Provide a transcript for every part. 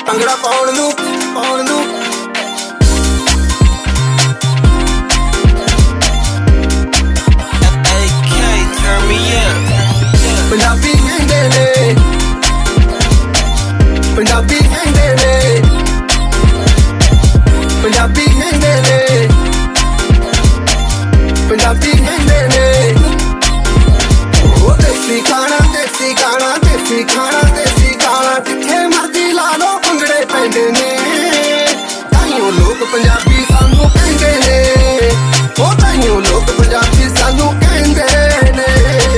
ਭੰਗੜਾ ਪਾਉਣ ਨੂੰ ਪੰਜਾਬੀ ਕਹਿੰਦੇ ਨੇ, ਪੰਜਾਬੀ ਕਹਿੰਦੇ ਨੇ, ਪੰਜਾਬੀ ਕਹਿੰਦੇ ਨੇ, ਪੰਜਾਬੀ ਕਹਿੰਦੇ ਨੇ। ਉਹ ਦੇਸੀ ਖਾਣਾ, ਦੇਸੀ ਖਾਣਾ, ਦੇਸੀ ਖਾਣਾ, ਦੇਸੀ ਖਾਣਾ, ਜਿੱਥੇ ਮਰਜ਼ੀ ਲਾ ਲਓ ਭੰਗੜੇ ਪੈਂਦੇ ਨੇ। ਤਾਈਓ ਲੋਕ ਪੰਜਾਬੀ ਸਾਨੂੰ ਕਹਿੰਦੇ ਨੇ, ਉਹ ਤਾਈਓ ਲੋਕ ਪੰਜਾਬੀ ਸਾਨੂੰ ਕਹਿੰਦੇ ਨੇ।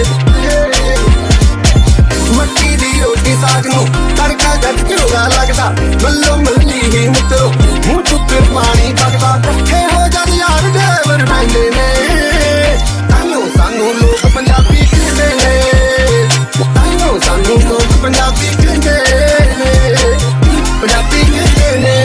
ਮੱਕੀ ਦੀ ਰੋਟੀ ਸਾਗ ਨੂੰ ਤੜਕਾ ਜੱਟ ਘਿਓਗਾ ਲੱਗਦਾ, ਮੱਲੋ ਮੱਲੀ ਹੀ ਮਿੱਤਰੋ ਮੂੰਹ ਚੁੱਕੇ ਪਾਣੀ ਵਗਦਾ। ਇਕੱਠੇ ਹੋ ਜਦ ਯਾਰ ਡੇਵਰ ਪੈਂਦੇ ਨੇ, ਤਾਈਓ ਸਾਨੂੰ ਲੋਕ ਪੰਜਾਬੀ ਕਹਿੰਦੇ ਨੇ, ਤਾਈਓ ਸਾਨੂੰ ਲੋਕ ਪੰਜਾਬੀ ਕਹਿੰਦੇ ਨੇ, ਪੰਜਾਬੀ ਕਹਿੰਦੇ ਨੇ।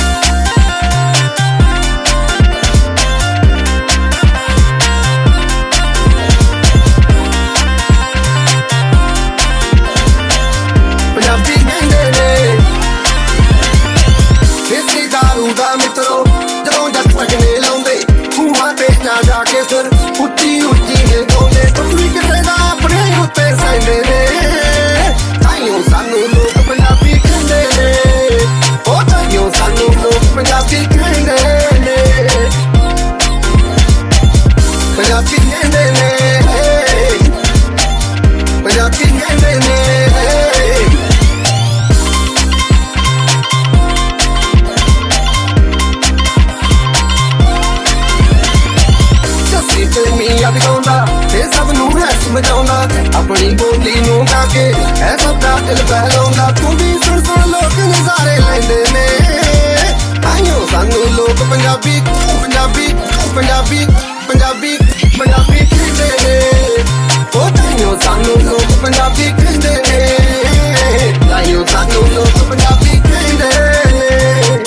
ਪੰਜਾਬੀ ਕਹਿੰਦੇ ਨੇ। ਦੇਸੀ ਦਾਰੂ ਦਾ ਮਿੱਤਰੋ ਜਦੋਂ ਜੱਟ ਸਗਨੇ ਲਾਉਂਦੇ, ਖੂਹਾਂ ਤੇ ਜਾ ਕੇ ਫਿਰ ਉੱਚੀ ਉੱਚੀ ਨੇ ਗਾਉਂਦੇ। ਤੁਸੀਂ ਕਿਸੇ ਦਾ ਆਪਣੇ ਉੱਤੇ ਸਹਿੰਦੇ ਨੇ, ਤਾਈਓ ਸਾਨੂੰ ਲੋਕ ਪੰਜਾਬੀ ਕਹਿੰਦੇ ਨੇ, ਉਹ ਤਾਈਓ ਸਾਨੂੰ ਲੋਕ ਪੰਜਾਬੀ ਕਹਿੰਦੇ ਨੇ, ਪੰਜਾਬੀ ਕਹਿੰਦੇ ਨੇ, ਪੰਜਾਬੀ ਕਹਿੰਦੇ ਨੇ। ਮੀਆਂ ਦਿਖਾਉਂਦਾ ਤੇ ਸਭ ਨੂੰ ਹੈ ਸਮਝਾਉਂਦਾ, ਆਪਣੀ ਬੋਲੀ ਨੂੰ ਗਾ ਕੇ ਇਹ ਸਭ ਦਾ ਦਿਲ ਬਹਿਲਾਉਂਦਾ। ਤੂੰ ਵੀ ਸੁਣ ਸੁਣ ਲੋਕ ਨਜ਼ਾਰੇ ਲੈਂਦੇ ਨੇ, ਤਾਈਓ ਸਾਨੂੰ ਲੋਕ ਪੰਜਾਬੀ ਪੰਜਾਬੀ ਪੰਜਾਬੀ ਪੰਜਾਬੀ ਪੰਜਾਬੀ ਕਹਿੰਦੇ ਨੇ, ਉਹ ਤਾਈਓ ਸਾਨੂੰ ਲੋਕ ਪੰਜਾਬੀ ਕਹਿੰਦੇ ਨੇ, ਤਾਈਓ ਸਾਨੂੰ ਲੋਕ ਪੰਜਾਬੀ ਕਹਿੰਦੇ ਨੇ।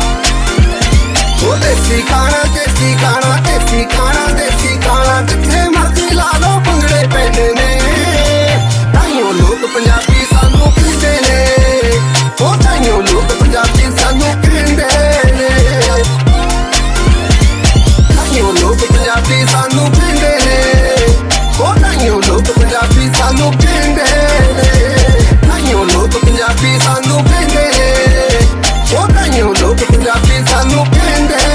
ਉਹ ਦੇਸੀ ਖਾਣਾ, ਦੇਸੀ ਖਾਣਾ, ਦੇਸੀ ਖਾਣਾ, ਦੇਸੀ ਖਾਣਾ, ਜਿੱਥੇ ਮਰਜ਼ੀ ਲਾ ਲਓ ਭੰਗੜੇ ਪੈਂਦੇ ਨੇ। ਤਾਈਓ ਲੋਕ ਪੰਜਾਬੀ ਸਾਨੂੰ ਕਹਿੰਦੇ ਨੇ, ਉਹ ਤਾਈਓ ਲੋਕ ਪੰਜਾਬੀ ਸਾਨੂੰ ਕਹਿੰਦੇ ਨੇ, ਤਾਈਓ ਲੋਕ ਪੰਜਾਬੀ ਸਾਨੂੰ ਕਹਿੰਦੇ ਨੇ, ਉਹ ਤਾਈਓ ਲੋਕ ਪੰਜਾਬੀ ਸਾਨੂੰ ਕਹਿੰਦੇ ਨੇ, ਤਾਈਓ ਲੋਕ ਪੰਜਾਬੀ ਸਾਨੂੰ ਕਹਿੰਦੇ ਨੇ, ਉਹ ਤਾਈਓ ਲੋਕ ਪੰਜਾਬੀ ਸਾਨੂੰ ਕਹਿੰਦੇ ਨੇ।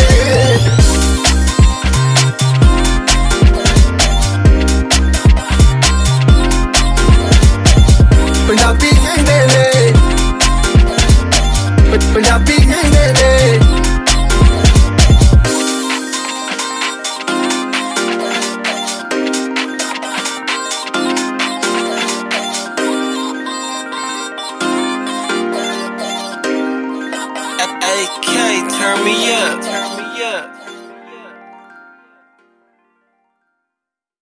ਪੰਜਾਬੀ ਕਹਿੰਦੇ ਨੇ, ਪੰਜਾਬੀ ਕਹਿੰਦੇ ਨੇ। AK, turn me up.